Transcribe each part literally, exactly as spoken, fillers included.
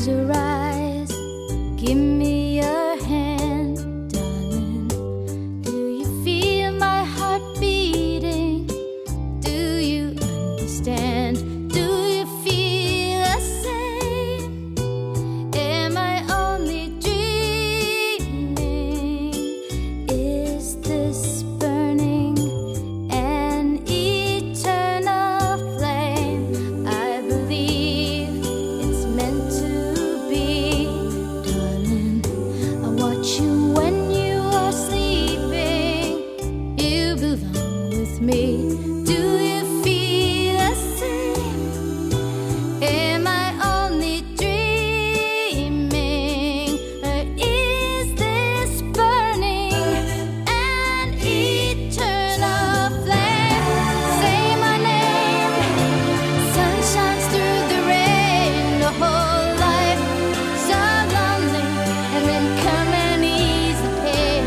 Close your eyes, give me your hand, darling. Do you feel my heart beating? Do you understand? Do you feel the same? Am I only dreaming? Is this burning an eternal flame? I believe it's meant to be, darling. I watch you when you are sleeping. You belong with me. Do you feel the same? Am I only dreaming? Or is this burning an eternal flame? Say my name. Sun shines through the rain. The whole life so lonely, and then come and ease the pain.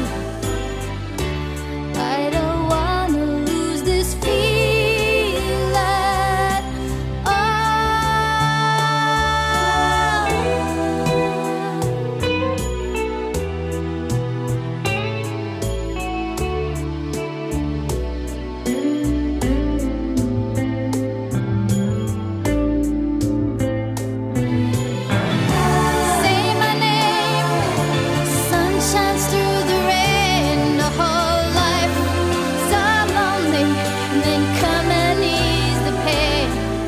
I don't wanna lose this feeling at Say my name. Sun shines through the rain. The whole life so lonely, and then come and ease the pain.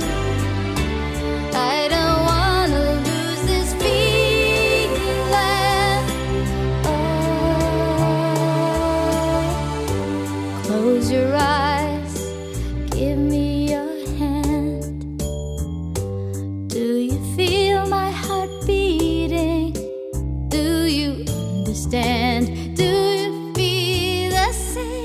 I don't wanna lose this feeling. Oh, close your eyes, give me your hand. Do you feel my heart beating? Do you understand? Do you feel the same?